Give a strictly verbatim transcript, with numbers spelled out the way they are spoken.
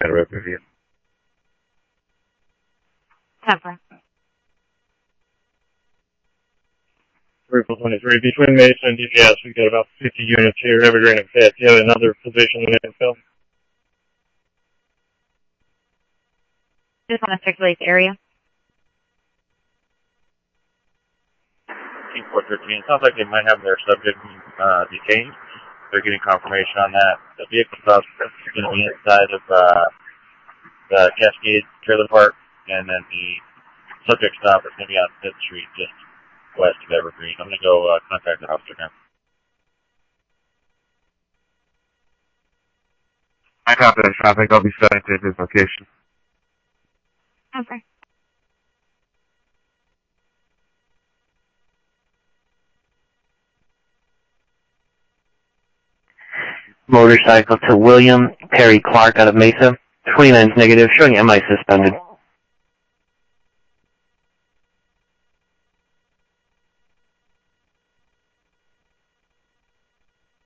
better overview. Temper. Ripple twenty-three, between Mason and D P S, we've got about fifty units here, Evergreen and Fifth. Do you have another position in the infill? Just want to circulate the area. Team four thirteen, sounds like they might have their subject uh, detained. They're getting confirmation on that. The vehicle is going to be inside of uh, the Cascade Trailer Park, and then the subject stop is going to be on Fifth Street, just west of Evergreen. I'm going to go uh, contact the officer now. I copy that traffic. I'll be setting to his location. Temper. Motorcycle to William Perry Clark out of Mesa. twenty-nine's negative, showing M I suspended.